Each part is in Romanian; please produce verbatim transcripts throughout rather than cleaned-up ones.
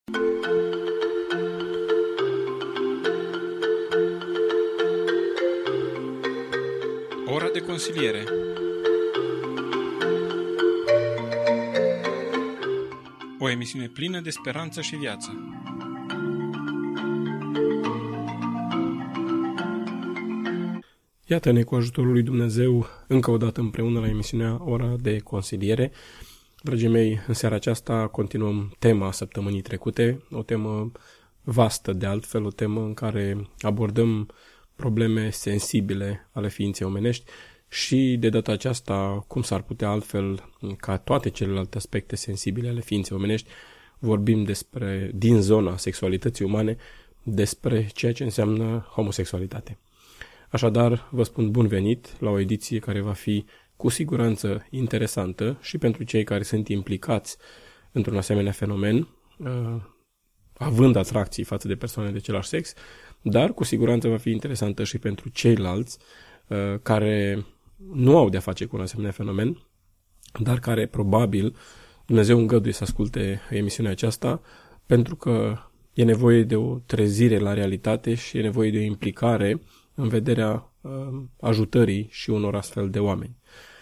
Ora de consiliere. O emisiune plină de speranță și viață. Iată-ne cu ajutorul lui Dumnezeu încă o dată împreună la emisiunea Ora de consiliere. Dragii mei, în seara aceasta continuăm tema săptămânii trecute, o temă vastă de altfel, o temă în care abordăm probleme sensibile ale ființei omenești și de data aceasta, cum s-ar putea altfel ca toate celelalte aspecte sensibile ale ființei omenești, vorbim despre, din zona sexualității umane, despre ceea ce înseamnă homosexualitate. Așadar, vă spun bun venit la o ediție care va fi cu siguranță interesantă și pentru cei care sunt implicați într-un asemenea fenomen, având atracții față de persoane de același sex, dar cu siguranță va fi interesantă și pentru ceilalți care nu au de-a face cu un asemenea fenomen, dar care probabil Dumnezeu îngăduie să asculte emisiunea aceasta pentru că e nevoie de o trezire la realitate și e nevoie de o implicare în vederea uh, ajutării și unor astfel de oameni.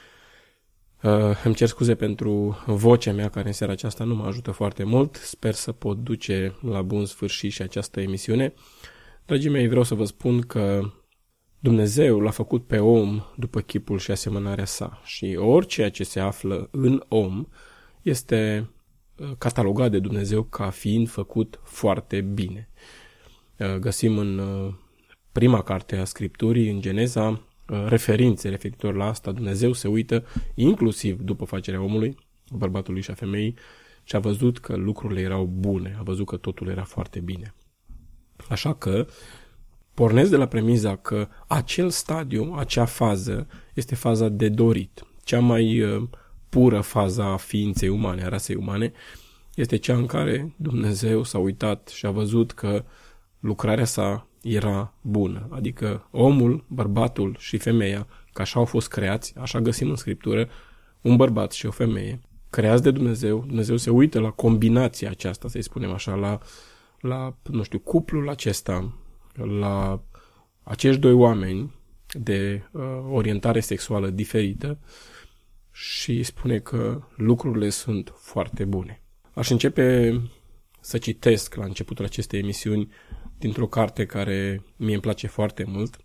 Uh, îmi cer scuze pentru vocea mea care în seara aceasta nu mă ajută foarte mult. Sper să pot duce la bun sfârșit și această emisiune. Dragii mei, vreau să vă spun că Dumnezeu l-a făcut pe om după chipul și asemănarea sa și orice ce se află în om este catalogat de Dumnezeu ca fiind făcut foarte bine. Uh, găsim în uh, prima carte a Scripturii, în Geneza, referințe referitor la asta. Dumnezeu se uită, inclusiv după facerea omului, bărbatului și a femeii, și a văzut că lucrurile erau bune, a văzut că totul era foarte bine. Așa că pornesc de la premiza că acel stadiu, acea fază, este faza de dorit. Cea mai pură faza a ființei umane, a rasei umane, este cea în care Dumnezeu s-a uitat și a văzut că lucrarea sa era bună, adică omul, bărbatul și femeia, că așa au fost creați, așa găsim în Scriptură, un bărbat și o femeie, creați de Dumnezeu. Dumnezeu se uită la combinația aceasta, să-i spunem așa, la, la nu știu, cuplul acesta, la acești doi oameni de uh, orientare sexuală diferită și spune că lucrurile sunt foarte bune. Aș începe să citesc la începutul acestei emisiuni dintr-o carte care mie îmi place foarte mult,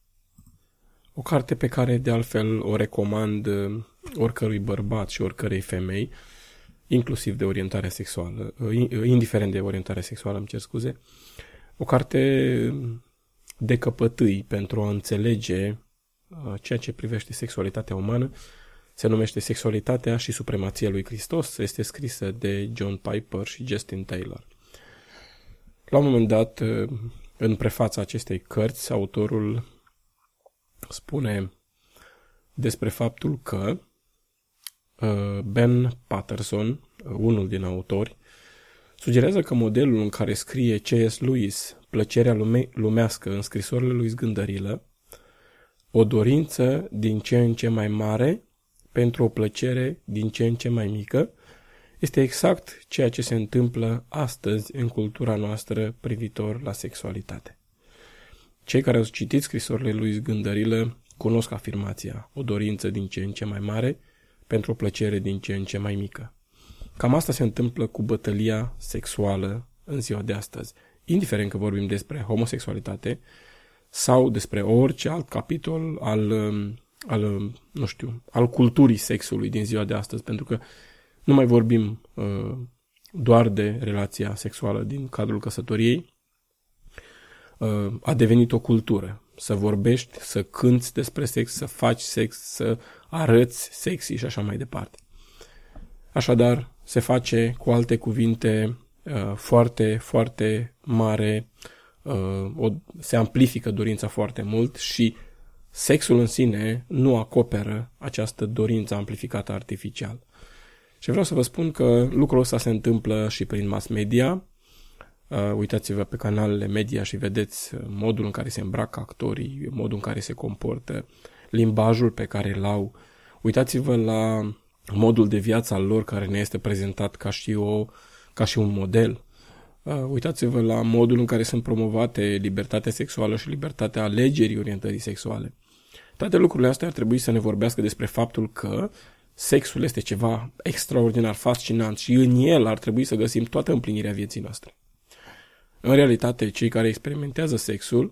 o carte pe care de altfel o recomand oricărui bărbat și oricărei femei, inclusiv de orientare sexuală, indiferent de orientare sexuală, îmi cer scuze, o carte de căpătâi pentru a înțelege ceea ce privește sexualitatea umană. Se numește Sexualitatea și supremația lui Hristos, este scrisă de John Piper și Justin Taylor. La un moment dat, în prefața acestei cărți, autorul spune despre faptul că Ben Patterson, unul din autori, sugerează că modelul în care scrie C S. Lewis plăcerea lume- lumească în scrisorile lui Zgândărilă, o dorință din ce în ce mai mare pentru o plăcere din ce în ce mai mică, este exact ceea ce se întâmplă astăzi în cultura noastră privitor la sexualitate. Cei care au citit scrisorile lui Zgândărilă cunosc afirmația, o dorință din ce în ce mai mare pentru o plăcere din ce în ce mai mică. Cam asta se întâmplă cu bătălia sexuală în ziua de astăzi, indiferent că vorbim despre homosexualitate sau despre orice alt capitol al, al, nu știu, al culturii sexului din ziua de astăzi, pentru că nu mai vorbim uh, doar de relația sexuală din cadrul căsătoriei, uh, a devenit o cultură. Să vorbești, să cânți despre sex, să faci sex, să arăți sexy și așa mai departe. Așadar, se face, cu alte cuvinte, uh, foarte, foarte mare, uh, o, se amplifică dorința foarte mult și sexul în sine nu acoperă această dorință amplificată artificial. Și vreau să vă spun că lucrul ăsta se întâmplă și prin mass media. Uh, uitați-vă pe canalele media și vedeți modul în care se îmbracă actorii, modul în care se comportă, limbajul pe care îl au. Uitați-vă la modul de viață al lor care ne este prezentat ca și, o, ca și un model. Uitați-vă la modul în care sunt promovate libertatea sexuală și libertatea alegerii orientării sexuale. Toate lucrurile astea ar trebui să ne vorbească despre faptul că sexul este ceva extraordinar, fascinant și în el ar trebui să găsim toată împlinirea vieții noastre. În realitate, cei care experimentează sexul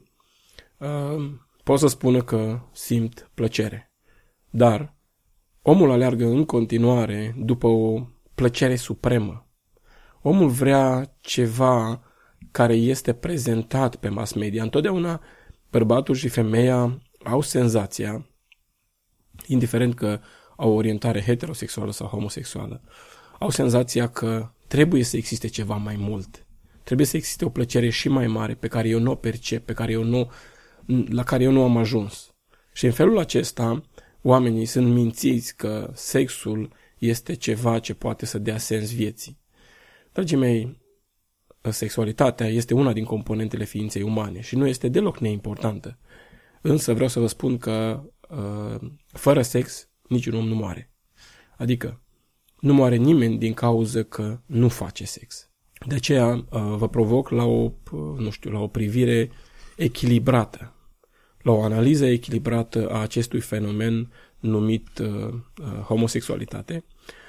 uh, pot să spună că simt plăcere. Dar omul aleargă în continuare după o plăcere supremă. Omul vrea ceva care este prezentat pe mass media. Întotdeauna bărbatul și femeia au senzația, indiferent că au o orientare heterosexuală sau homosexuală, au senzația că trebuie să existe ceva mai mult. Trebuie să existe o plăcere și mai mare pe care eu nu o percep, pe care eu nu, la care eu nu am ajuns. Și în felul acesta, oamenii sunt mințiți că sexul este ceva ce poate să dea sens vieții. Dragii mei, sexualitatea este una din componentele ființei umane și nu este deloc neimportantă. Însă vreau să vă spun că uh, fără sex niciun om nu moare. Adică nu moare nimeni din cauza că nu face sex. De aceea uh, vă provoc la o, uh, nu știu, la o privire echilibrată, la o analiză echilibrată a acestui fenomen numit uh, uh, homosexualitate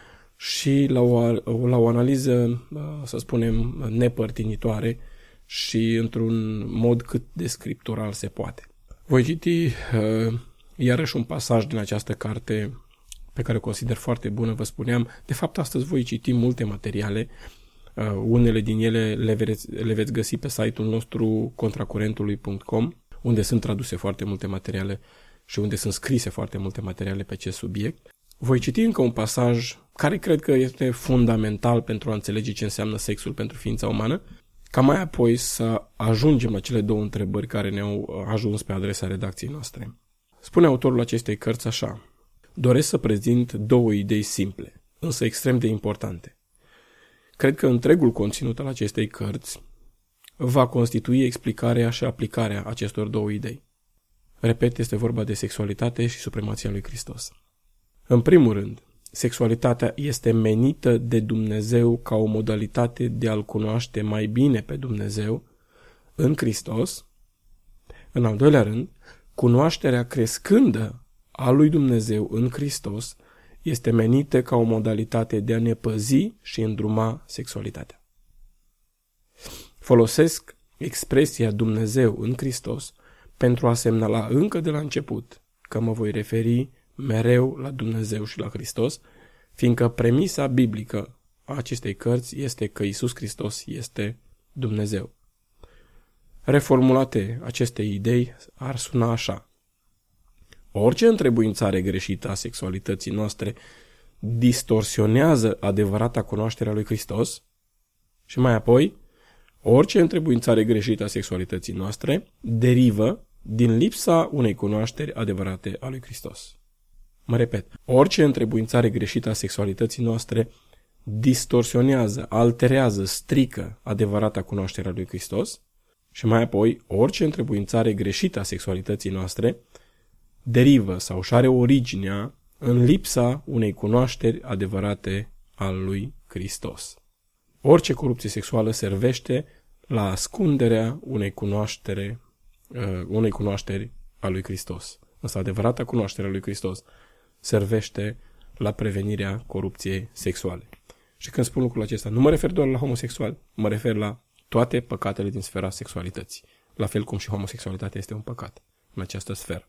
și la o, la o analiză, uh, să spunem, nepărtinitoare și într-un mod cât de scriptural se poate. Voi citi uh, iarăși un pasaj din această carte pe care o consider foarte bună, vă spuneam. De fapt, astăzi voi citi multe materiale. Uh, unele din ele le veți, le veți găsi pe site-ul nostru contracurentului punct com, unde sunt traduse foarte multe materiale și unde sunt scrise foarte multe materiale pe acest subiect. Voi citi încă un pasaj care cred că este fundamental pentru a înțelege ce înseamnă sexul pentru ființa umană, ca mai apoi să ajungem la cele două întrebări care ne-au ajuns pe adresa redacției noastre. Spune autorul acestei cărți așa: doresc să prezint două idei simple, însă extrem de importante. Cred că întregul conținut al acestei cărți va constitui explicarea și aplicarea acestor două idei. Repet, este vorba de sexualitate și supremația lui Hristos. În primul rând, sexualitatea este menită de Dumnezeu ca o modalitate de a-L cunoaște mai bine pe Dumnezeu în Hristos. În al doilea rând, cunoașterea crescândă a lui Dumnezeu în Hristos este menită ca o modalitate de a ne păzi și îndruma sexualitatea. Folosesc expresia Dumnezeu în Hristos pentru a semnala încă de la început că mă voi referi mereu la Dumnezeu și la Hristos, fiindcă premisa biblică a acestei cărți este că Iisus Hristos este Dumnezeu. Reformulate aceste idei ar suna așa: orice întrebuințare greșită a sexualității noastre distorsionează adevărata cunoaștere a lui Hristos și mai apoi, orice întrebuințare greșită a sexualității noastre derivă din lipsa unei cunoașteri adevărate a lui Hristos. Mă repet, orice întrebuințare greșită a sexualității noastre distorsionează, alterează, strică adevărata cunoaștere a lui Hristos și mai apoi, orice întrebuințare greșită a sexualității noastre derivă sau își are originea în lipsa unei cunoașteri adevărate al lui Hristos. Orice corupție sexuală servește la ascunderea unei cunoaștere, uh, unei cunoașteri a lui Hristos. Însă adevărata cunoaștere a lui Hristos servește la prevenirea corupției sexuale. Și când spun lucrul acesta, nu mă refer doar la homosexual, mă refer la toate păcatele din sfera sexualității, la fel cum și homosexualitatea este un păcat în această sferă.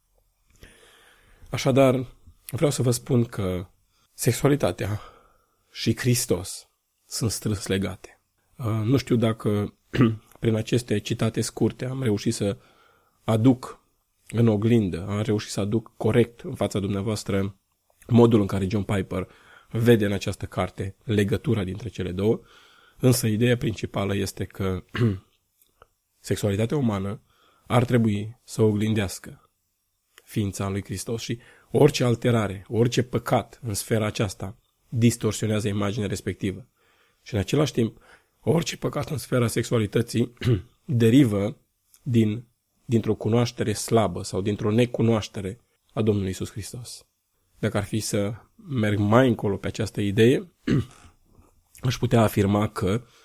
Așadar, vreau să vă spun că sexualitatea și Hristos sunt strâns legate. Nu știu dacă prin aceste citate scurte am reușit să aduc în oglindă, am reușit să aduc corect în fața dumneavoastră modul în care John Piper vede în această carte legătura dintre cele două, însă ideea principală este că sexualitatea umană ar trebui să oglindească ființa lui Hristos și orice alterare, orice păcat în sfera aceasta distorsionează imaginea respectivă. Și în același timp, orice păcat în sfera sexualității derivă din, dintr-o cunoaștere slabă sau dintr-o necunoaștere a Domnului Iisus Hristos. Dacă ar fi să merg mai încolo pe această idee, aș putea afirma că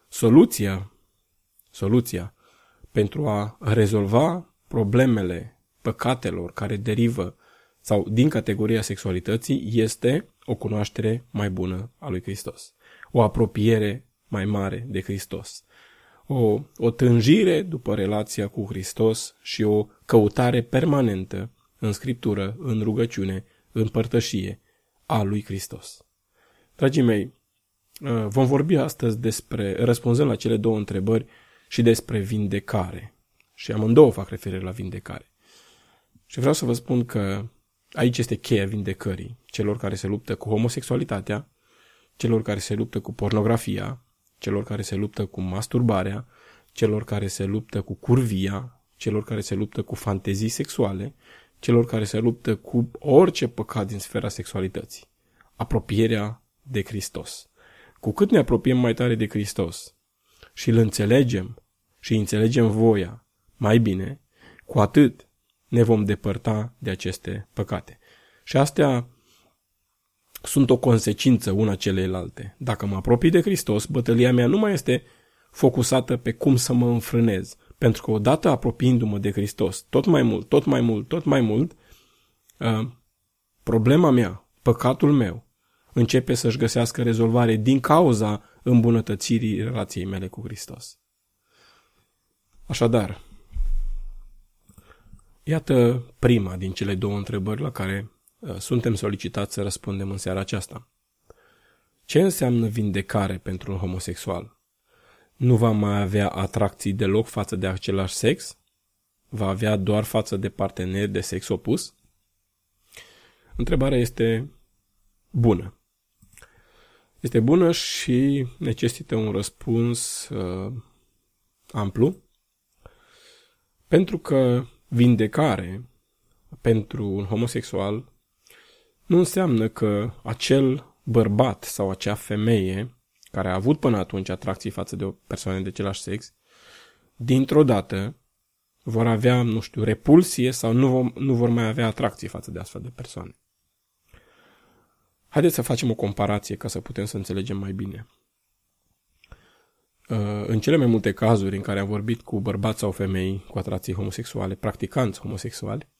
Soluția, soluția pentru a rezolva problemele păcatelor care derivă sau din categoria sexualității este o cunoaștere mai bună a lui Hristos, o apropiere mai mare de Hristos, o, o tânjire după relația cu Hristos și o căutare permanentă în Scriptură, în rugăciune, în părtășie a lui Hristos. Dragii mei, vom vorbi astăzi despre, răspunzând la cele două întrebări, și despre vindecare. Și amândouă fac referire la vindecare. Și vreau să vă spun că aici este cheia vindecării celor care se luptă cu homosexualitatea, celor care se luptă cu pornografia, celor care se luptă cu masturbarea, celor care se luptă cu curvia, celor care se luptă cu fantezii sexuale, celor care se luptă cu orice păcat din sfera sexualității. Apropierea de Hristos. Cu cât ne apropiem mai tare de Hristos și îl înțelegem și înțelegem voia mai bine, cu atât ne vom depărta de aceste păcate. Și astea sunt o consecință una celeilalte. Dacă mă apropii de Hristos, bătălia mea nu mai este focusată pe cum să mă înfrânez. Pentru că odată apropiindu-mă de Hristos, tot mai mult, tot mai mult, tot mai mult, problema mea, păcatul meu, începe să-și găsească rezolvare din cauza îmbunătățirii relației mele cu Hristos. Așadar, iată prima din cele două întrebări la care uh, suntem solicitați să răspundem în seara aceasta. Ce înseamnă vindecare pentru un homosexual? Nu va mai avea atracții deloc față de același sex? Va avea doar față de parteneri de sex opus? Întrebarea este bună. Este bună și necesită un răspuns uh, amplu, pentru că vindecare pentru un homosexual nu înseamnă că acel bărbat sau acea femeie care a avut până atunci atracții față de o persoană de același sex, dintr-o dată vor avea, nu știu, repulsie sau nu vor, nu vor mai avea atracții față de astfel de persoane. Haideți să facem o comparație ca să putem să înțelegem mai bine. În cele mai multe cazuri în care am vorbit cu bărbați sau femei cu atracții homosexuale, practicanți homosexuali,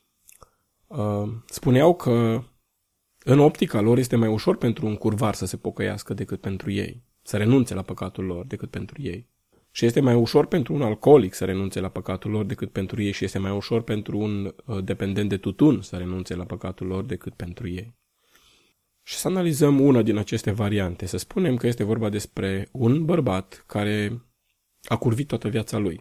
spuneau că în optica lor este mai ușor pentru un curvar să se pocăiască decât pentru ei, să renunțe la păcatul lor decât pentru ei. Și este mai ușor pentru un alcoolic să renunțe la păcatul lor decât pentru ei și este mai ușor pentru un dependent de tutun să renunțe la păcatul lor decât pentru ei. Și să analizăm una din aceste variante. Să spunem că este vorba despre un bărbat care a curvit toată viața lui.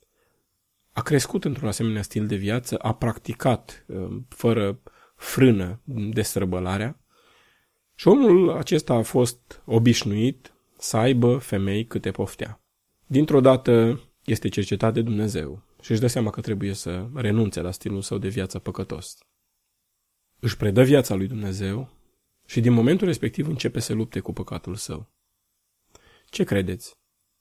A crescut într-un asemenea stil de viață, a practicat fără frână destrăbălarea și omul acesta a fost obișnuit să aibă femei câte poftea. Dintr-o dată este cercetat de Dumnezeu și își dă seama că trebuie să renunțe la stilul său de viață păcătos. Își predă viața lui Dumnezeu și din momentul respectiv începe să lupte cu păcatul său. Ce credeți?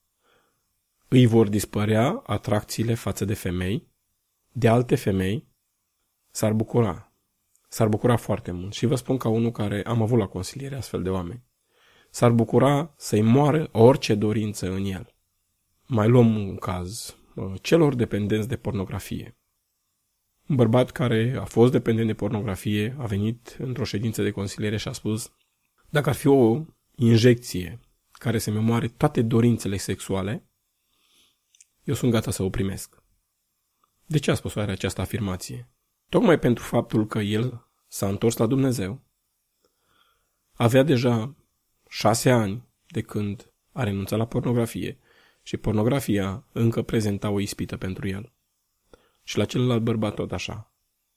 Îi vor dispărea atracțiile față de femei, de alte femei? S-ar bucura. S-ar bucura foarte mult. Și vă spun ca unul care am avut la consiliere astfel de oameni. S-ar bucura să-i moară orice dorință în el. Mai luăm un caz. Celor dependenți de pornografie. Un bărbat care a fost dependent de pornografie a venit într-o ședință de consiliere și a spus: dacă ar fi o injecție care să-mi omoare toate dorințele sexuale, eu sunt gata să o primesc. De ce a spus oare această afirmație? Tocmai pentru faptul că el s-a întors la Dumnezeu. Avea deja șase ani de când a renunțat la pornografie și pornografia încă prezenta o ispită pentru el. Și la celălalt bărbat tot așa.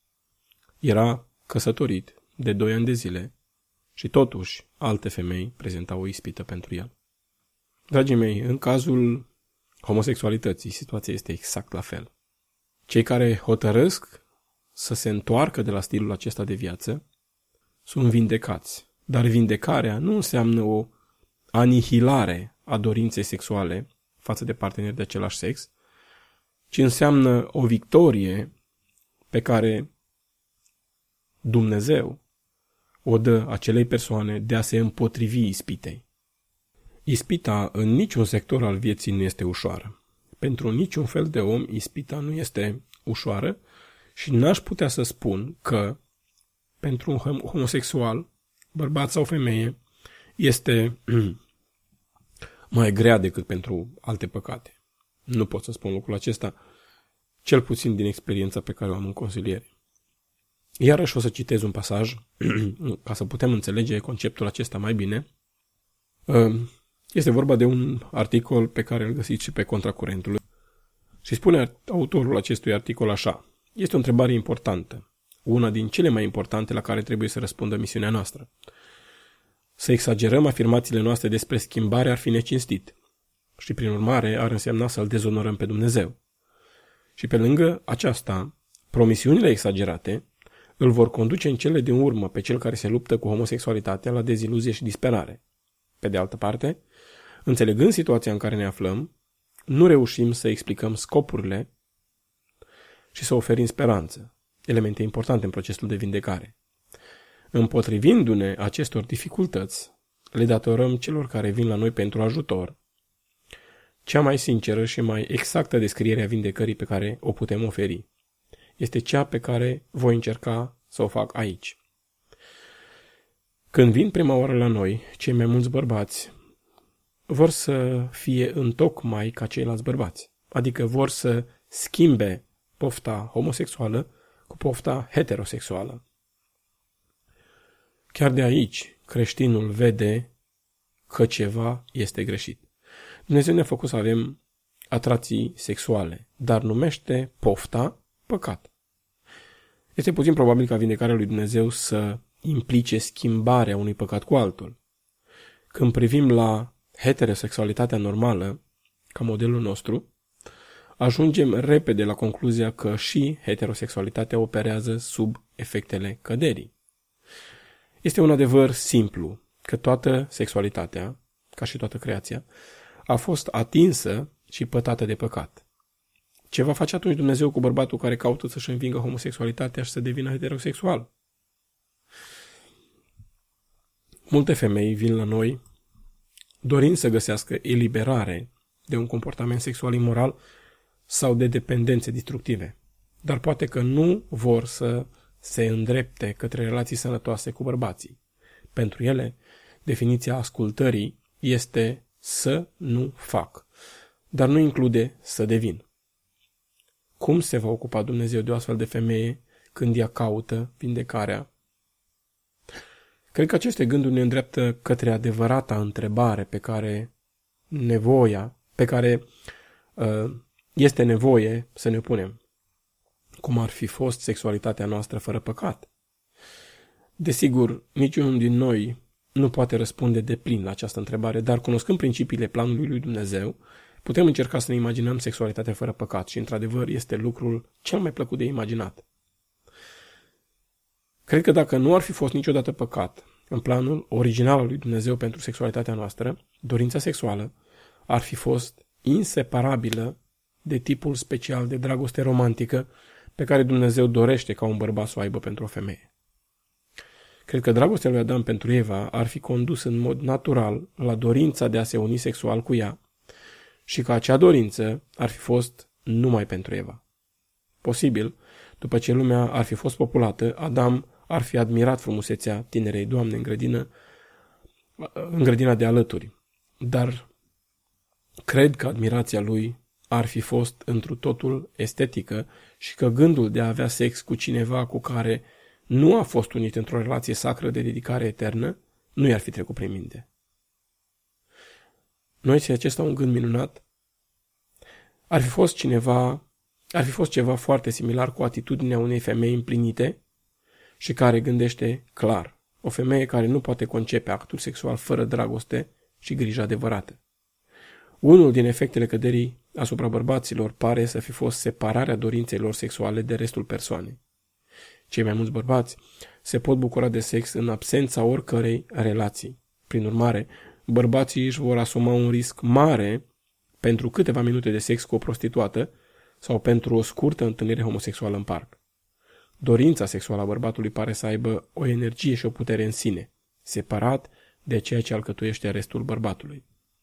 Era căsătorit de doi ani de zile și totuși alte femei prezentau o ispită pentru el. Dragii mei, în cazul homosexualității, situația este exact la fel. Cei care hotărăsc să se întoarcă de la stilul acesta de viață sunt vindecați. Dar vindecarea nu înseamnă o anihilare a dorinței sexuale față de parteneri de același sex, ci înseamnă o victorie pe care Dumnezeu o dă acelei persoane de a se împotrivi ispitei. Ispita în niciun sector al vieții nu este ușoară. Pentru niciun fel de om, ispita nu este ușoară și n-aș putea să spun că pentru un homosexual, bărbat sau femeie, este mai grea decât pentru alte păcate. Nu pot să spun lucrul acesta, cel puțin din experiența pe care o am în consiliere. Iarăși o să citez un pasaj, ca să putem înțelege conceptul acesta mai bine. Este vorba de un articol pe care îl găsiți și pe Contracurentul. Și spune autorul acestui articol așa: este o întrebare importantă, una din cele mai importante la care trebuie să răspundă misiunea noastră. Să exagerăm afirmațiile noastre despre schimbare ar fi necinstit și, prin urmare, ar însemna să-L dezonorăm pe Dumnezeu. Și pe lângă aceasta, promisiunile exagerate îl vor conduce în cele din urmă pe cel care se luptă cu homosexualitatea la deziluzie și disperare. Pe de altă parte, înțelegând situația în care ne aflăm, nu reușim să explicăm scopurile și să oferim speranță, elemente importante în procesul de vindecare. Împotrivindu-ne acestor dificultăți, le datorăm celor care vin la noi pentru ajutor cea mai sinceră și mai exactă descriere a vindecării pe care o putem oferi. Este cea pe care voi încerca să o fac aici. Când vin prima oară la noi, cei mai mulți bărbați vor să fie întocmai ca ceilalți bărbați, adică vor să schimbe pofta homosexuală cu pofta heterosexuală. Chiar de aici, creștinul vede că ceva este greșit. Dumnezeu ne-a făcut să avem atracții sexuale, dar numește pofta păcat. Este puțin probabil ca vindecarea lui Dumnezeu să implice schimbarea unui păcat cu altul. Când privim la heterosexualitatea normală, ca modelul nostru, ajungem repede la concluzia că și heterosexualitatea operează sub efectele căderii. Este un adevăr simplu, că toată sexualitatea, ca și toată creația, a fost atinsă și pătată de păcat. Ce va face atunci Dumnezeu cu bărbatul care caută să-și învingă homosexualitatea și să devină heterosexual? Multe femei vin la noi dorind să găsească eliberare de un comportament sexual imoral sau de dependențe destructive, dar poate că nu vor să se îndrepte către relații sănătoase cu bărbații. Pentru ele, definiția ascultării este să nu fac, dar nu include să devin. Cum se va ocupa Dumnezeu de o astfel de femeie când ea caută vindecarea? Cred că aceste gânduri ne îndreaptă către adevărata întrebare pe care nevoia, pe care uh, este nevoie să ne punem. Cum ar fi fost sexualitatea noastră fără păcat? Desigur, niciunul din noi nu poate răspunde deplin la această întrebare, dar cunoscând principiile planului lui Dumnezeu, putem încerca să ne imaginăm sexualitatea fără păcat și, într-adevăr, este lucrul cel mai plăcut de imaginat. Cred că dacă nu ar fi fost niciodată păcat în planul original al lui Dumnezeu pentru sexualitatea noastră, dorința sexuală ar fi fost inseparabilă de tipul special de dragoste romantică pe care Dumnezeu dorește ca un bărbat să o aibă pentru o femeie. Cred că dragostea lui Adam pentru Eva ar fi condus în mod natural la dorința de a se uni sexual cu ea și că acea dorință ar fi fost numai pentru Eva. Posibil, după ce lumea ar fi fost populată, Adam ar fi admirat frumusețea tinerei doamne în grădină, în grădina de alături, dar cred că admirația lui ar fi fost întru totul estetică și că gândul de a avea sex cu cineva cu care nu a fost unit într-o relație sacră de dedicare eternă nu i-ar fi trecut prin minte. Nu este acesta un gând minunat? Ar fi fost cineva, ar fi fost ceva foarte similar cu atitudinea unei femei împlinite și care gândește clar. O femeie care nu poate concepe actul sexual fără dragoste și grijă adevărată. Unul din efectele căderii asupra bărbaților pare să fi fost separarea dorinței lor sexuale de restul persoanei. Cei mai mulți bărbați se pot bucura de sex în absența oricărei relații. Prin urmare, bărbații își vor asuma un risc mare pentru câteva minute de sex cu o prostituată sau pentru o scurtă întâlnire homosexuală în parc. Dorința sexuală a bărbatului pare să aibă o energie și o putere în sine, separat de ceea ce alcătuiește restul bărbatului.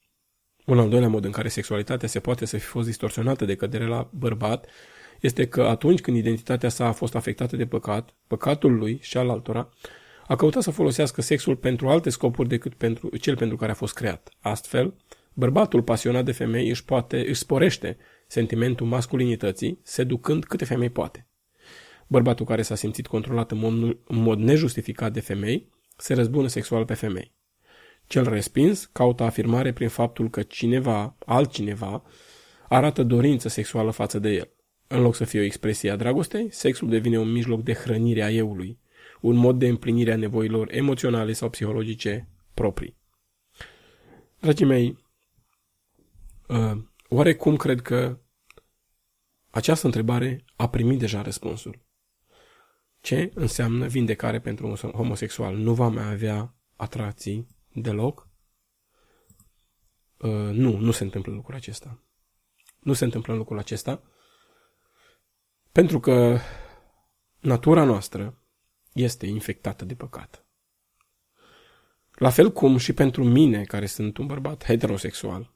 Un al doilea mod în care sexualitatea se poate să fi fost distorsionată de cădere la bărbat este că atunci când identitatea sa a fost afectată de păcat, păcatul lui și al altora, a căutat să folosească sexul pentru alte scopuri decât pentru cel pentru care a fost creat. Astfel, bărbatul pasionat de femei își, poate, își sporește sentimentul masculinității, seducând câte femei poate. Bărbatul care s-a simțit controlat în mod, în mod nejustificat de femei se răzbună sexual pe femei. Cel respins caută afirmare prin faptul că cineva, altcineva, arată dorință sexuală față de el. În loc să fie o expresie a dragostei, sexul devine un mijloc de hrănire a eului, un mod de împlinire a nevoilor emoționale sau psihologice proprii. Dragii mei, oarecum cred că această întrebare a primit deja răspunsul. Ce înseamnă vindecare pentru un homosexual? Nu va mai avea atracții deloc? Nu, nu se întâmplă lucrul acesta. Nu se întâmplă lucrul acesta pentru că natura noastră este infectată de păcat. La fel cum și pentru mine, care sunt un bărbat heterosexual,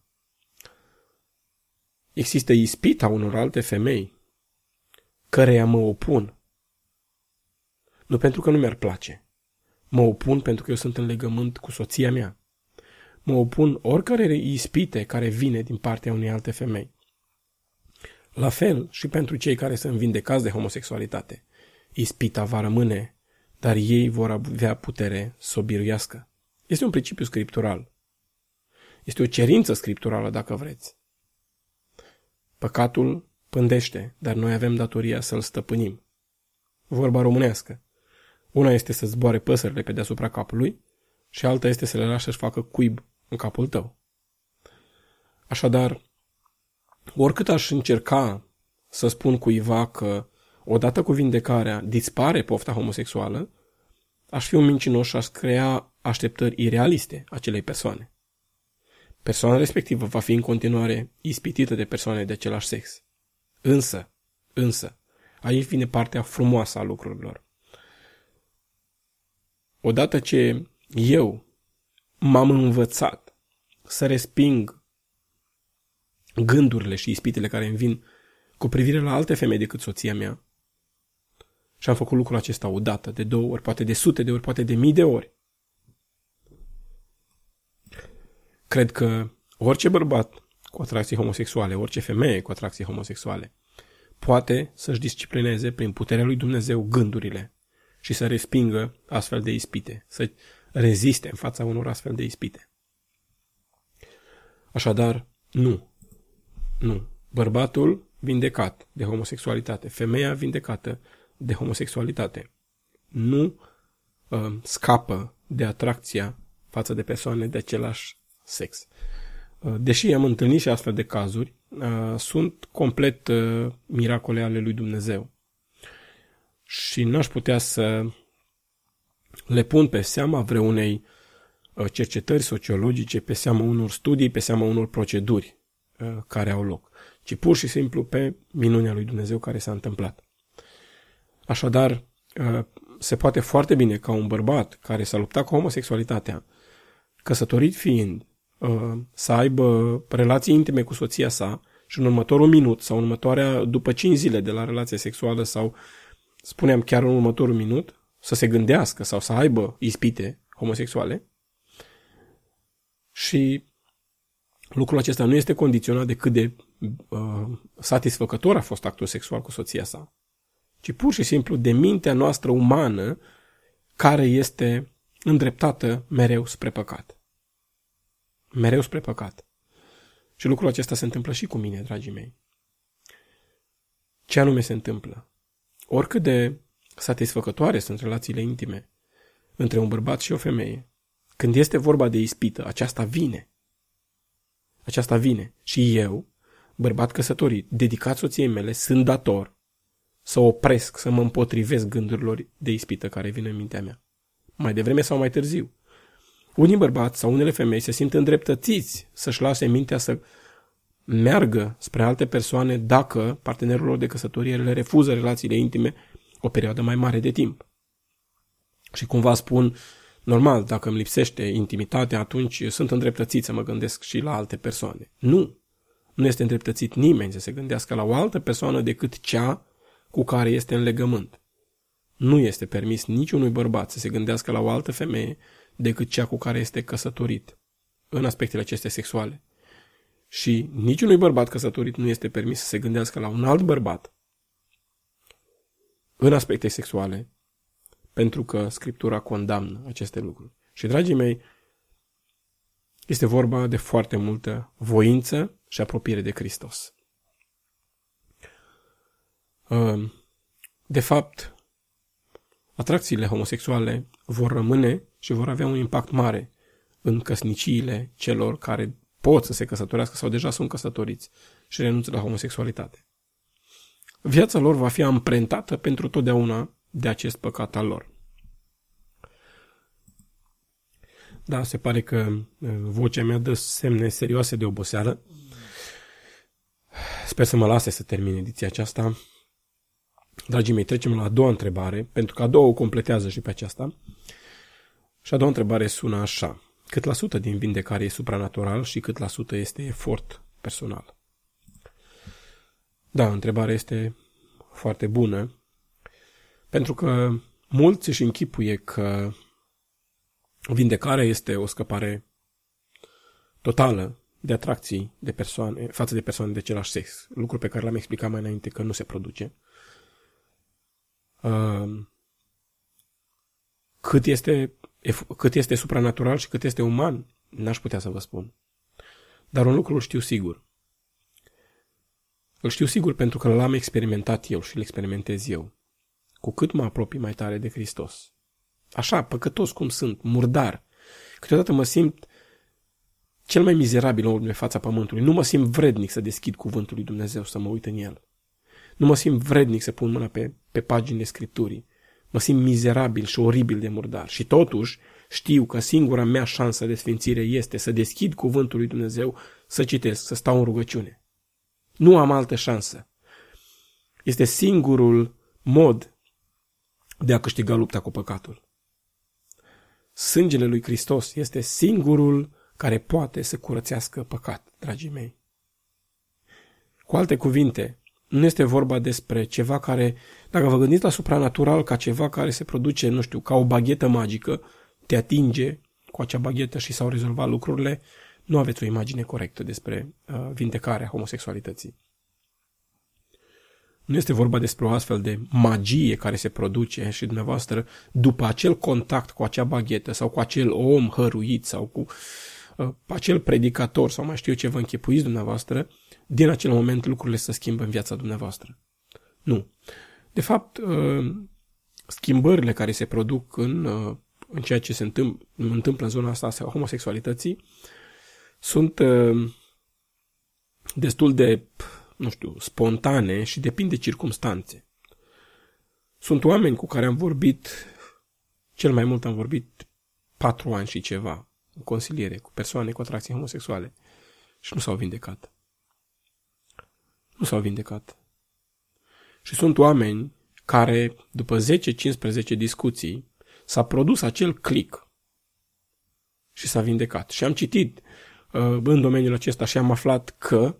există ispita unor alte femei căreia mă opun. Nu pentru că nu mi-ar place. Mă opun pentru că eu sunt în legământ cu soția mea. Mă opun oricare ispite care vine din partea unei alte femei. La fel și pentru cei care sunt vindecați de homosexualitate. Ispita va rămâne, dar ei vor avea putere să o biruiască. Este un principiu scriptural. Este o cerință scripturală, dacă vreți. Păcatul pândește, dar noi avem datoria să-l stăpânim. Vorba românească. Una este să zboare păsările pe deasupra capului și alta este să le lași să-și facă cuib în capul tău. Așadar, oricât aș încerca să spun cuiva că odată cu vindecarea dispare pofta homosexuală, aș fi un mincinos și aș crea așteptări irealiste acelei persoane. Persoana respectivă va fi în continuare ispitită de persoane de același sex. Însă, însă, aici vine partea frumoasă a lucrurilor. Odată ce eu m-am învățat să resping gândurile și ispitele care îmi vin cu privire la alte femei decât soția mea, și am făcut lucrul acesta odată, de două ori, poate de sute de ori, poate de mii de ori, cred că orice bărbat cu atracții homosexuale, orice femeie cu atracții homosexuale, poate să-și disciplineze prin puterea lui Dumnezeu gândurile și să respingă astfel de ispite, să reziste în fața unor astfel de ispite. Așadar, nu. Nu. Bărbatul vindecat de homosexualitate, femeia vindecată de homosexualitate, nu uh, scapă de atracția față de persoane de același sex. Uh, deși am întâlnit și astfel de cazuri, uh, sunt complet uh, miracole ale lui Dumnezeu. Și n-aș putea să le pun pe seama vreunei uh, cercetări sociologice, pe seama unor studii, pe seama unor proceduri uh, care au loc, ci pur și simplu pe minunea lui Dumnezeu care s-a întâmplat. Așadar, se poate foarte bine ca un bărbat care s-a luptat cu homosexualitatea, căsătorit fiind, să aibă relații intime cu soția sa și în următorul minut sau în următoarea, după cinci zile de la relație sexuală sau, spuneam, chiar în următorul minut, să se gândească sau să aibă ispite homosexuale. Și lucrul acesta nu este condiționat de cât de uh, satisfăcător a fost actul sexual cu soția sa, ci pur și simplu de mintea noastră umană care este îndreptată mereu spre păcat. Mereu spre păcat. Și lucrul acesta se întâmplă și cu mine, dragii mei. Ce anume se întâmplă? Oricât de satisfăcătoare sunt relațiile intime între un bărbat și o femeie, când este vorba de ispită, aceasta vine. Aceasta vine. Și eu, bărbat căsătorit, dedicat soției mele, sunt dator să opresc, să mă împotrivesc gândurilor de ispită care vin în mintea mea. Mai devreme sau mai târziu. Unii bărbați sau unele femei se simt îndreptățiți să-și lase mintea să meargă spre alte persoane dacă partenerul lor de căsătorie le refuză relațiile intime o perioadă mai mare de timp. Și cumva spun, Normal, dacă îmi lipsește intimitatea, atunci sunt îndreptățit să mă gândesc și la alte persoane. Nu! Nu este îndreptățit nimeni să se gândească la o altă persoană decât cea cu care este în legământ. Nu este permis niciunui bărbat să se gândească la o altă femeie decât cea cu care este căsătorit, în aspectele acestea sexuale. Și niciunui bărbat căsătorit nu este permis să se gândească la un alt bărbat în aspecte sexuale, pentru că Scriptura condamnă aceste lucruri. Și, dragii mei, este vorba de foarte multă voință și apropiere de Hristos. De fapt, atracțiile homosexuale vor rămâne și vor avea un impact mare în căsniciile celor care pot să se căsătorească sau deja sunt căsătoriți și renunță la homosexualitate. Viața lor va fi amprentată pentru totdeauna de acest păcat al lor. Da, se pare că vocea mea dă semne serioase de oboseală. Sper să mă lase să termin ediția aceasta. Dragii mei, trecem la a doua întrebare, pentru că a doua o completează și pe aceasta. Și a doua întrebare sună așa. Cât la sută din vindecare e supranatural și cât la sută este efort personal? Da, întrebarea este foarte bună, pentru că mulți își închipuie că vindecarea este o scăpare totală de atracții de persoane, față de persoane de același sex, lucru pe care l-am explicat mai înainte că nu se produce. Cât este, cât este supranatural și cât este uman, n-aș putea să vă spun. Dar un lucru îl știu sigur. Îl știu sigur pentru că l-am experimentat eu și îl experimentez eu. Cu cât mă apropii mai tare de Hristos. Așa, păcătos cum sunt, murdar. Câteodată mă simt cel mai mizerabil om de fața pământului. Nu mă simt vrednic să deschid cuvântul lui Dumnezeu, să mă uit în el. Nu mă simt vrednic să pun mâna pe, pe paginile Scripturii. Mă simt mizerabil și oribil de murdar. Și totuși știu că singura mea șansă de sfințire este să deschid cuvântul lui Dumnezeu, să citesc, să stau în rugăciune. Nu am altă șansă. Este singurul mod de a câștiga lupta cu păcatul. Sângele lui Hristos este singurul care poate să curățească păcat, dragii mei. Cu alte cuvinte, nu este vorba despre ceva care, dacă vă gândiți la supranatural ca ceva care se produce, nu știu, ca o baghetă magică, te atinge cu acea baghetă și s-au rezolvat lucrurile, nu aveți o imagine corectă despre uh, vindecarea homosexualității. Nu este vorba despre o astfel de magie care se produce și dumneavoastră, după acel contact cu acea baghetă sau cu acel om hăruit sau cu uh, acel predicator sau mai știu eu ce vă închipuiți dumneavoastră, din acel moment lucrurile se schimbă în viața dumneavoastră. Nu. De fapt, uh, schimbările care se produc în, uh, în ceea ce se întâmplă, întâmplă în zona asta a homosexualității sunt uh, destul de, nu știu, spontane și depind de circumstanțe. Sunt oameni cu care am vorbit, cel mai mult am vorbit patru ani și ceva, în consiliere, cu persoane cu atracții homosexuale și nu s-au vindecat. Nu s-au vindecat. Și sunt oameni care, după zece cincisprezece discuții, s-a produs acel click și s-a vindecat. Și am citit uh, în domeniul acesta și am aflat că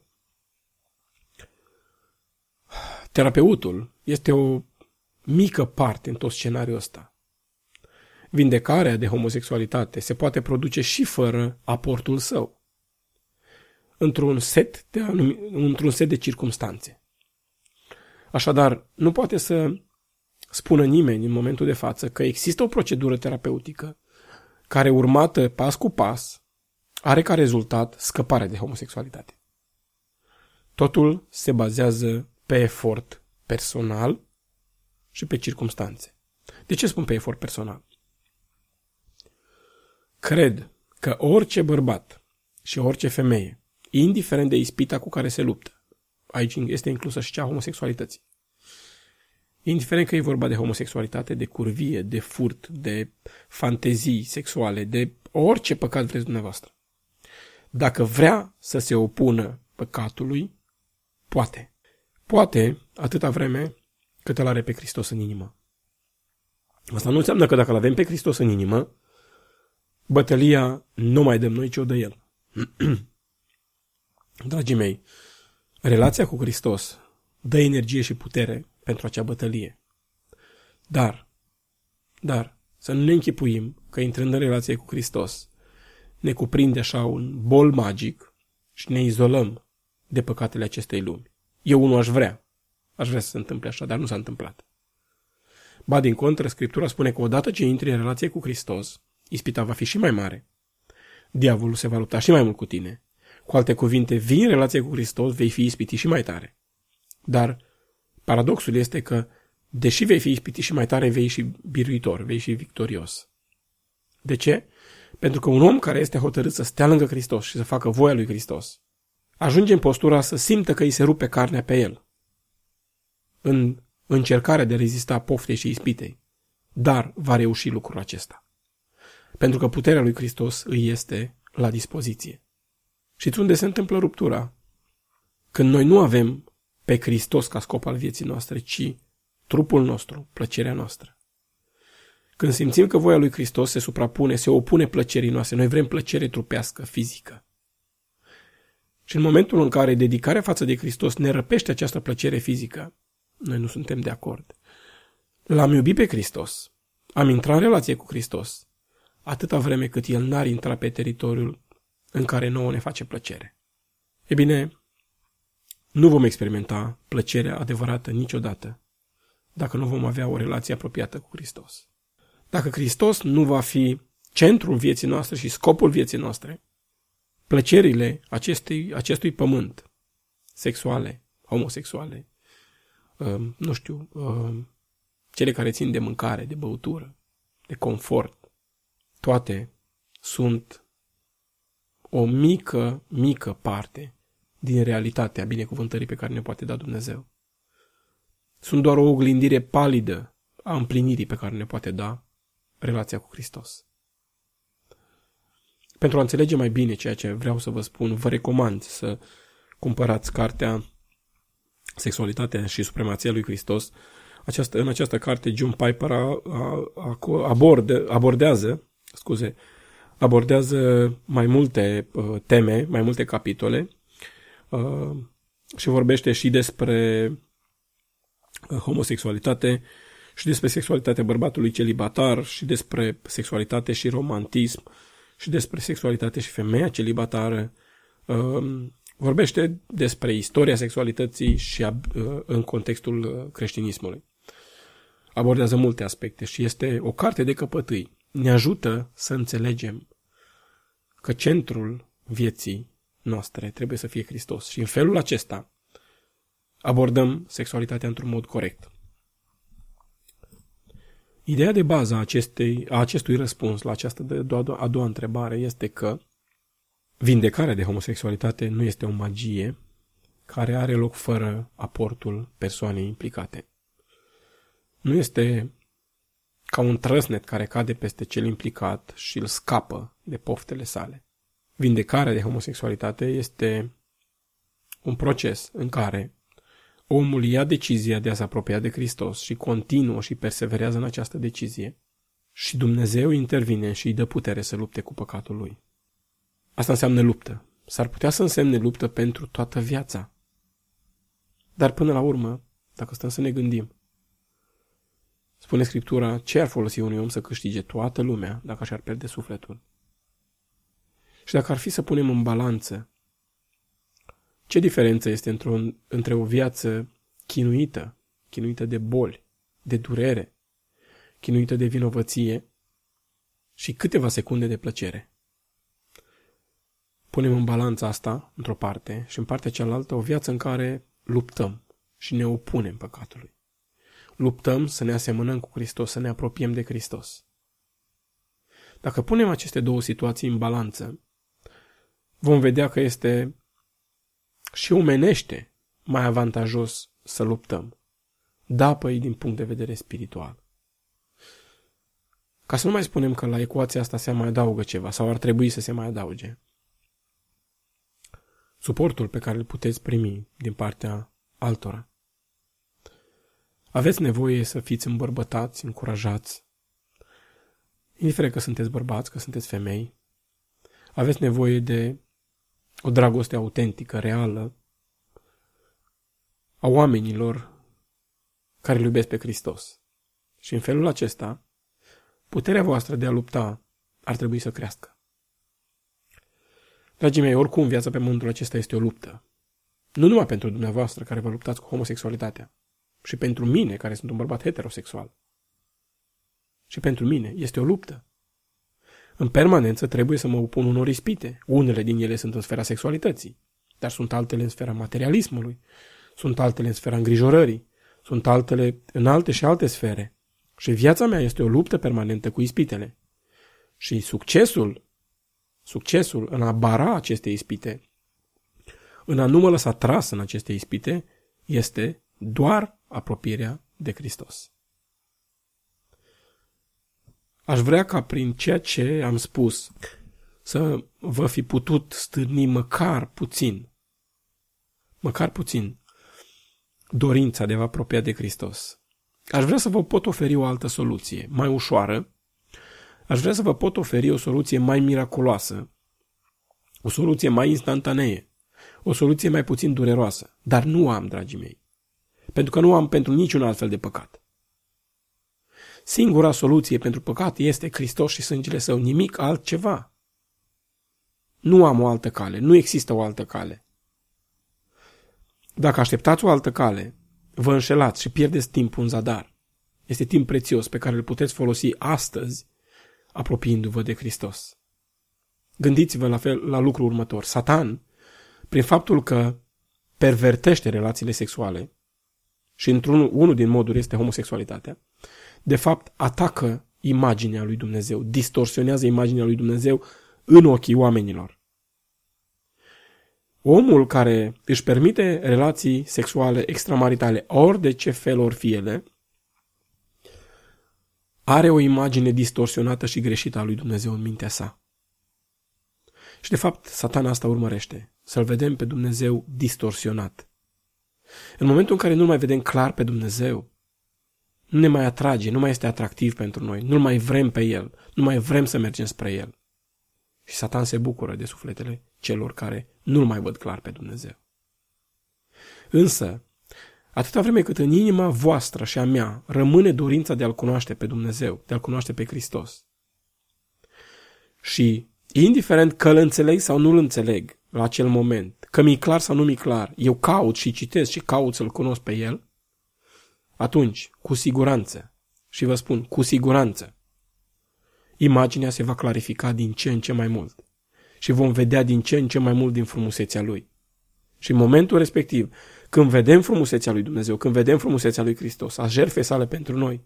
terapeutul este o mică parte în tot scenariul ăsta. Vindecarea de homosexualitate se poate produce și fără aportul său, într-un set de, într-un set de circumstanțe. Așadar, nu poate să spună nimeni în momentul de față că există o procedură terapeutică care, urmată pas cu pas, are ca rezultat scăparea de homosexualitate. Totul se bazează pe efort personal și pe circumstanțe. De ce spun pe efort personal? Cred că orice bărbat și orice femeie, indiferent de ispita cu care se luptă, aici este inclusă și cea a homosexualității, indiferent că e vorba de homosexualitate, de curvie, de furt, de fantezii sexuale, de orice păcat vreți dumneavoastră, dacă vrea să se opună păcatului, poate. Poate atâta vreme cât îl are pe Hristos în inimă. Asta nu înseamnă că dacă îl avem pe Hristos în inimă, Bătălia nu mai dăm noi, ci o dă El. Dragii mei, relația cu Hristos dă energie și putere pentru acea bătălie. Dar, dar, să nu ne închipuim că intrând în relație cu Hristos, ne cuprinde așa un bol magic și ne izolăm de păcatele acestei lumi. Eu unul aș vrea. Aș vrea să se întâmple așa, dar nu s-a întâmplat. Ba din contră, Scriptura spune că odată ce intri în relație cu Hristos, ispita va fi și mai mare. Diavolul se va lupta și mai mult cu tine. Cu alte cuvinte, vii în relație cu Hristos, vei fi ispitit și mai tare. Dar paradoxul este că, deși vei fi ispitit și mai tare, vei și biruitor, vei și victorios. De ce? Pentru că un om care este hotărât să stea lângă Hristos și să facă voia lui Hristos, ajunge în postura să simtă că îi se rupe carnea pe el, în încercarea de a rezista poftei și ispitei. Dar va reuși lucrul acesta. Pentru că puterea lui Hristos îi este la dispoziție. Și unde se întâmplă ruptura? Când noi nu avem pe Hristos ca scop al vieții noastre, ci trupul nostru, plăcerea noastră. Când simțim că voia lui Hristos se suprapune, se opune plăcerii noastre, noi vrem plăcere trupească, fizică. Și în momentul în care dedicarea față de Hristos ne răpește această plăcere fizică, noi nu suntem de acord. L-am iubit pe Hristos, am intrat în relație cu Hristos, atâta vreme cât El n-ar intra pe teritoriul în care nouă ne face plăcere. E bine, nu vom experimenta plăcerea adevărată niciodată dacă nu vom avea o relație apropiată cu Hristos. Dacă Hristos nu va fi centrul vieții noastre și scopul vieții noastre, plăcerile acestui, acestui pământ, sexuale, homosexuale, uh, nu știu, uh, cele care țin de mâncare, de băutură, de confort, toate sunt o mică, mică parte din realitatea binecuvântării pe care ne poate da Dumnezeu. Sunt doar o oglindire palidă a împlinirii pe care ne poate da relația cu Hristos. Pentru a înțelege mai bine ceea ce vreau să vă spun, vă recomand să cumpărați cartea Sexualitatea și Supremația lui Hristos. Această, în această carte John Piper a, a, a, aborde, abordează, scuze, abordează mai multe uh, teme, mai multe capitole uh, și vorbește și despre uh, homosexualitate, și despre sexualitatea bărbatului celibatar, și despre sexualitate și romantism, și despre sexualitate și femeia celibatară. Uh, vorbește despre istoria sexualității și uh, în contextul creștinismului. Abordează multe aspecte și este o carte de căpătâi. Ne ajută să înțelegem că centrul vieții noastre trebuie să fie Hristos. Și în felul acesta abordăm sexualitatea într-un mod corect. Ideea de bază a, acestei, a acestui răspuns la această de, a, doua, a doua întrebare este că vindecarea de homosexualitate nu este o magie care are loc fără aportul persoanei implicate. Nu este ca un trăsnet care cade peste cel implicat și îl scapă de poftele sale. Vindecarea de homosexualitate este un proces în care omul ia decizia de a se apropia de Hristos și continuă și perseverează în această decizie și Dumnezeu intervine și îi dă putere să lupte cu păcatul lui. Asta înseamnă luptă. S-ar putea să însemne luptă pentru toată viața. Dar până la urmă, dacă stăm să ne gândim, spune Scriptura, ce ar folosi unui om să câștige toată lumea dacă și-ar pierde sufletul? Și dacă ar fi să punem în balanță, ce diferență este într-o, între o viață chinuită, chinuită de boli, de durere, chinuită de vinovăție și câteva secunde de plăcere? Punem în balanță asta într-o parte și în partea cealaltă o viață în care luptăm și ne opunem păcatului. Luptăm să ne asemănăm cu Hristos, să ne apropiem de Hristos. Dacă punem aceste două situații în balanță, vom vedea că este și omenește mai avantajos să luptăm. Da, păi, din punct de vedere spiritual. Ca să nu mai spunem că la ecuația asta se mai adaugă ceva, sau ar trebui să se mai adauge. Suportul pe care îl puteți primi din partea altora. Aveți nevoie să fiți îmbărbătați, încurajați. indiferent că sunteți bărbați, că sunteți femei, aveți nevoie de o dragoste autentică, reală, a oamenilor care îl iubesc pe Hristos. Și în felul acesta, puterea voastră de a lupta ar trebui să crească. Dragii mei, oricum viața pe pământul acesta este o luptă. Nu numai pentru dumneavoastră care vă luptați cu homosexualitatea, și pentru mine, care sunt un bărbat heterosexual. Și pentru mine este o luptă. În permanență trebuie să mă opun unor ispite. Unele din ele sunt în sfera sexualității, dar sunt altele în sfera materialismului, sunt altele în sfera îngrijorării, sunt altele în alte și alte sfere. Și viața mea este o luptă permanentă cu ispitele. Și succesul, succesul în a bara aceste ispite, în a nu mă lăsa tras în aceste ispite, este doar apropierea de Hristos. Aș vrea ca prin ceea ce am spus să vă fi putut stârni măcar puțin, măcar puțin, dorința de a vă apropia de Hristos. Aș vrea să vă pot oferi o altă soluție, mai ușoară. Aș vrea să vă pot oferi o soluție mai miraculoasă, o soluție mai instantanee, o soluție mai puțin dureroasă. Dar nu am, dragii mei, pentru că nu am pentru niciun alt fel de păcat. Singura soluție pentru păcat este Hristos și sângele Său, nimic altceva. Nu am o altă cale, nu există o altă cale. Dacă așteptați o altă cale, vă înșelați și pierdeți timpul în zadar. Este timp prețios pe care îl puteți folosi astăzi, apropiindu-vă de Hristos. Gândiți-vă la, fel, la lucrul următor. Satan, prin faptul că pervertește relațiile sexuale, și într-unul unul din moduri este homosexualitatea, de fapt atacă imaginea lui Dumnezeu, distorsionează imaginea lui Dumnezeu în ochii oamenilor. Omul care își permite relații sexuale extramaritale, ori de ce fel or fi ele, are o imagine distorsionată și greșită a lui Dumnezeu în mintea sa. Și de fapt, Satan asta urmărește, să-L vedem pe Dumnezeu distorsionat. În momentul în care nu mai vedem clar pe Dumnezeu, nu ne mai atrage, nu mai este atractiv pentru noi, nu mai vrem pe El, nu mai vrem să mergem spre El. Și Satan se bucură de sufletele celor care nu-L mai văd clar pe Dumnezeu. Însă, atâta vreme cât în inima voastră și a mea rămâne dorința de a-L cunoaște pe Dumnezeu, de a-L cunoaște pe Hristos, și indiferent că îl înțeleg sau nu îl înțeleg la acel moment, că mi-e clar sau nu mi-e clar, eu caut și citesc și caut să-L cunosc pe El, atunci, cu siguranță, și vă spun, cu siguranță, imaginea se va clarifica din ce în ce mai mult și vom vedea din ce în ce mai mult din frumusețea Lui. Și în momentul respectiv, când vedem frumusețea lui Dumnezeu, când vedem frumusețea lui Hristos, a jertfei sale pentru noi,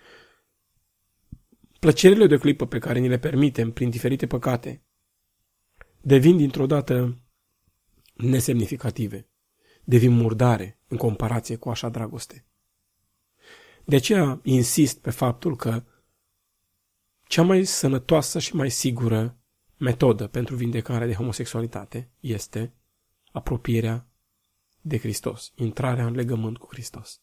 plăcerile de o clipă pe care ni le permitem prin diferite păcate devin dintr-o dată nesemnificative, devin murdare în comparație cu așa dragoste. De aceea insist pe faptul că cea mai sănătoasă și mai sigură metodă pentru vindecarea de homosexualitate este apropierea de Hristos, intrarea în legământ cu Hristos.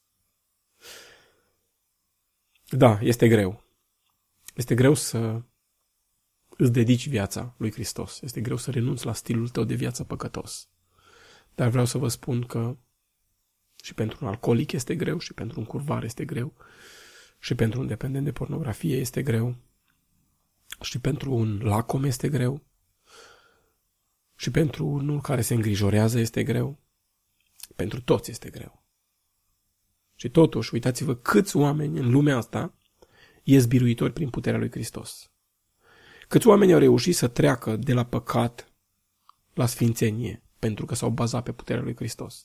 Da, este greu. Este greu să îți dedici viața lui Hristos. Este greu să renunți la stilul tău de viață păcătos. Dar vreau să vă spun că și pentru un alcoolic este greu, și pentru un curvar este greu, și pentru un dependent de pornografie este greu, și pentru un lacom este greu, și pentru unul care se îngrijorează este greu. Pentru toți este greu. Și totuși, uitați-vă câți oameni în lumea asta ies biruitori prin puterea lui Hristos. Câți oameni au reușit să treacă de la păcat la sfințenie, pentru că s-au bazat pe puterea lui Hristos.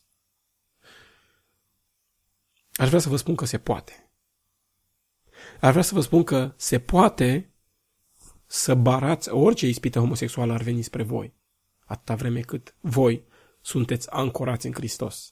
Aș vrea să vă spun că se poate. Aș vrea să vă spun că se poate să barați orice ispită homosexuală ar veni spre voi, atâta vreme cât voi sunteți ancorați în Hristos.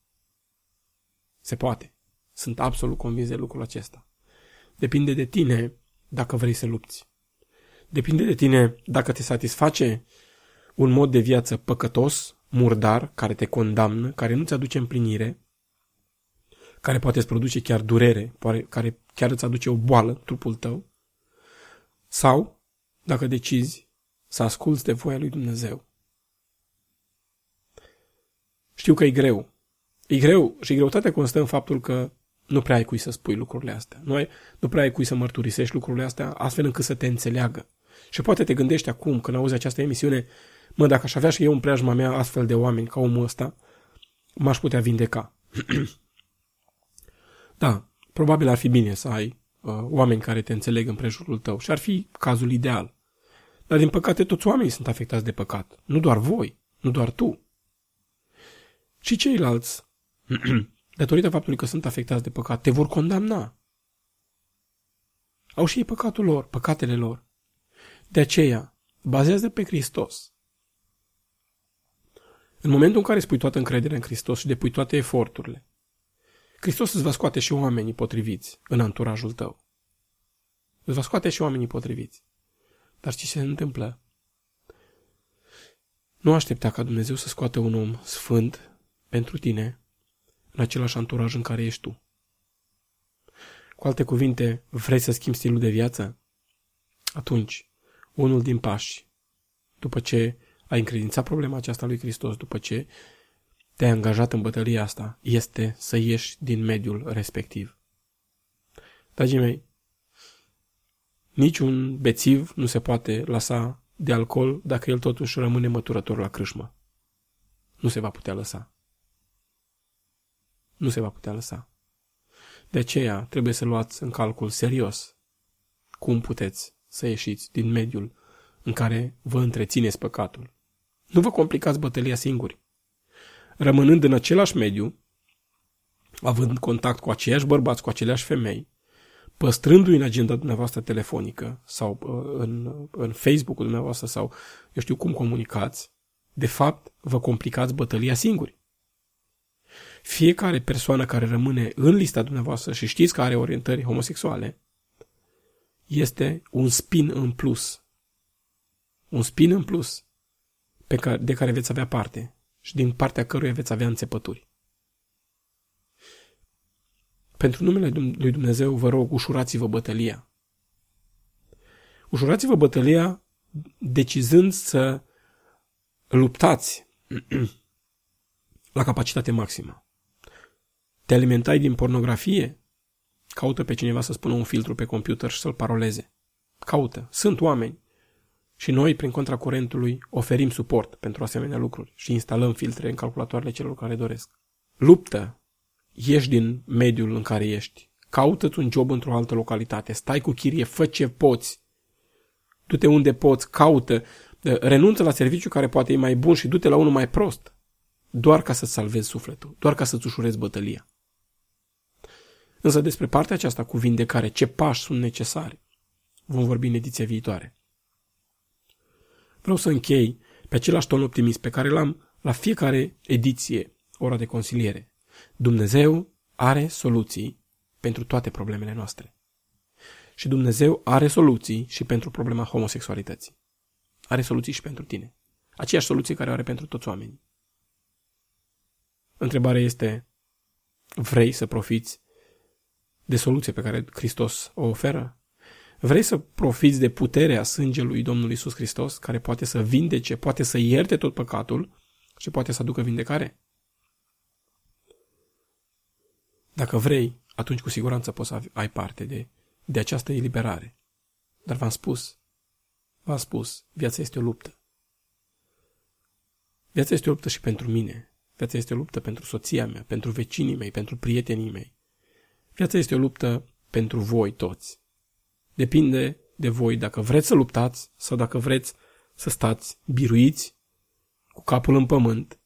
Se poate. Sunt absolut convins de lucrul acesta. Depinde de tine dacă vrei să lupți. Depinde de tine dacă te satisface un mod de viață păcătos, murdar, care te condamnă, care nu-ți aduce împlinire, care poate îți produce chiar durere, care chiar îți aduce o boală în trupul tău, Sau dacă decizi să asculți de voia lui Dumnezeu. Știu că e greu. E greu și greutatea constă în faptul că nu prea ai cui să spui lucrurile astea. Nu, ai, nu prea ai cui să mărturisești lucrurile astea astfel încât să te înțeleagă. Și poate te gândești acum, când auzi această emisiune, mă, dacă aș avea și eu în preajma mea astfel de oameni ca omul ăsta, m-aș putea vindeca. Da, probabil ar fi bine să ai uh, oameni care te înțeleg în prejurul tău și ar fi cazul ideal. Dar din păcate toți oamenii sunt afectați de păcat. Nu doar voi, nu doar tu. Și ceilalți, datorită faptului că sunt afectați de păcat, te vor condamna. Au și ei păcatul lor, păcatele lor. De aceea, bazează pe Hristos. În momentul în care spui toată încrederea în Hristos și depui toate eforturile, Hristos îți va scoate și oamenii potriviți în anturajul tău. Îți va scoate și oamenii potriviți. Dar știi ce se întâmplă? Nu aștepta ca Dumnezeu să scoate un om sfânt pentru tine în același anturaj în care ești tu. Cu alte cuvinte, vrei să schimbi stilul de viață? Atunci, unul din pași, după ce ai încredințat problema aceasta lui Hristos, după ce te-ai angajat în bătălia asta, este să ieși din mediul respectiv. Dragii mei, niciun bețiv nu se poate lăsa de alcool dacă el totuși rămâne măturător la crâșmă. Nu se va putea lăsa. Nu se va putea lăsa. De aceea trebuie să luați în calcul serios cum puteți să ieșiți din mediul în care vă întrețineți păcatul. Nu vă complicați bătălia singuri. Rămânând în același mediu, având contact cu aceiași bărbați, cu aceleași femei, păstrându-i în agenda dumneavoastră telefonică sau în, în Facebook-ul dumneavoastră sau eu știu cum comunicați, de fapt vă complicați bătălia singuri. Fiecare persoană care rămâne în lista dumneavoastră și știți că are orientări homosexuale, este un spin în plus. Un spin în plus pe care, de care veți avea parte și din partea căruia veți avea înțepături. Pentru numele lui Dumnezeu vă rog, ușurați-vă bătălia. Ușurați-vă bătălia decizând să luptați la capacitate maximă. Te alimentai din pornografie? Caută pe cineva să spună un filtru pe computer și să-l paroleze. Caută. Sunt oameni. Și noi, prin contracurentului, oferim suport pentru asemenea lucruri și instalăm filtre în calculatoarele celor care doresc. Luptă. Ieși din mediul în care ești. Caută-ți un job într-o altă localitate. Stai cu chirie, fă ce poți. Du-te unde poți, caută. Renunță la serviciu care poate e mai bun și du-te la unul mai prost. Doar ca să-ți salvezi sufletul. Doar ca să-ți ușurezi bătălia. Însă despre partea aceasta cu vindecare, ce pași sunt necesari, vom vorbi în ediția viitoare. Vreau să închei pe același ton optimist pe care l-am la fiecare ediție, ora de consiliere. Dumnezeu are soluții pentru toate problemele noastre. Și Dumnezeu are soluții și pentru problema homosexualității. Are soluții și pentru tine. Aceeași soluție care o are pentru toți oamenii. Întrebarea este, vrei să profiți de soluție pe care Hristos o oferă? Vrei să profiți de puterea sângelui Domnului Iisus Hristos, care poate să vindece, poate să ierte tot păcatul și poate să aducă vindecare? Dacă vrei, atunci cu siguranță poți să ai parte de, de această eliberare. Dar v-am spus, v-am spus, viața este o luptă. Viața este o luptă și pentru mine. Viața este o luptă pentru soția mea, pentru vecinii mei, pentru prietenii mei. Viața este o luptă pentru voi toți. Depinde de voi dacă vreți să luptați sau dacă vreți să stați biruiți, cu capul în pământ,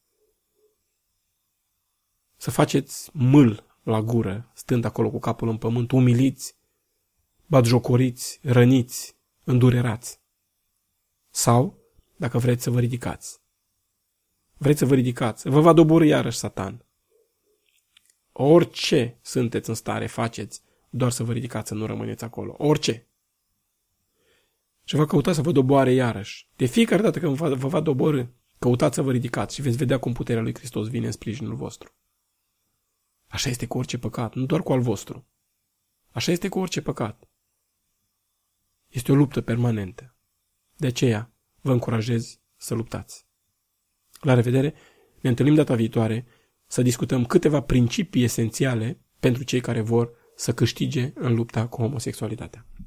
să faceți mâl la gură, stând acolo cu capul în pământ, umiliți, batjocoriți, răniți, îndurerați. Sau, dacă vreți să vă ridicați. Vreți să vă ridicați, vă va doborî iarăși Satan. Orice sunteți în stare, faceți, doar să vă ridicați, să nu rămâneți acolo. Orice. Și va căuta să vă doboare iarăși. De fiecare dată când vă va doborî, căutați să vă ridicați și veți vedea cum puterea lui Hristos vine în sprijinul vostru. Așa este cu orice păcat, nu doar cu al vostru. Așa este cu orice păcat. Este o luptă permanentă. De aceea vă încurajez să luptați. La revedere, ne întâlnim data viitoare să discutăm câteva principii esențiale pentru cei care vor să câștige în lupta cu homosexualitatea.